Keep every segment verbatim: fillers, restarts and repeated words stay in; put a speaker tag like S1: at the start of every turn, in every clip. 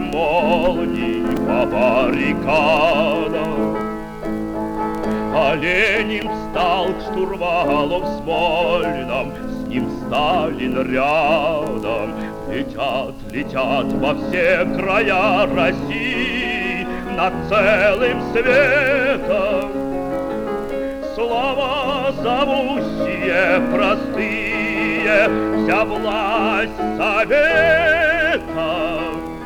S1: молний по баррикадам. А Ленин встал к штурвалу в Смольном, с ним Сталин рядом. Летят, летят во все края России над целым светом слова зовущие простые, вся власть совета.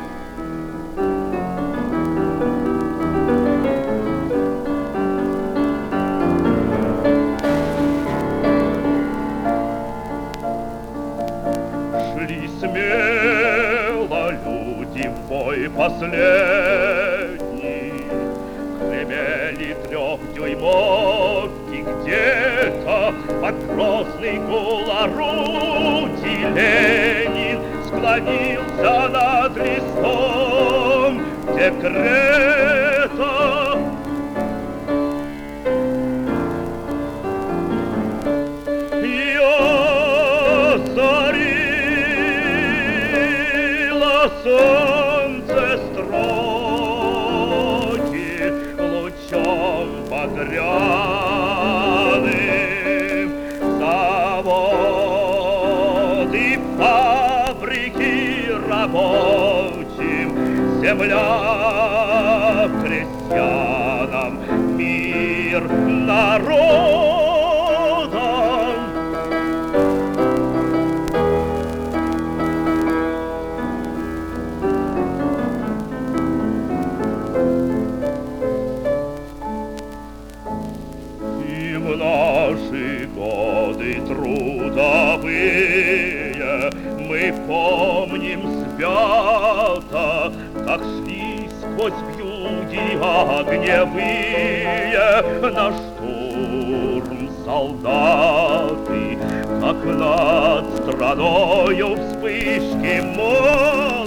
S1: Шли смело люди в бой последний, гремели трехдюймовки где-то под грозный гул орудий. Ленин склонился над листом декрета. Солнце строки лучом багряным, заводы, фабрики рабочим, земля крестьянам, мир народам. В наши годы трудовые мы помним свято, как шли сквозь вьюги огневые на штурм солдаты, как над страною вспышки молнии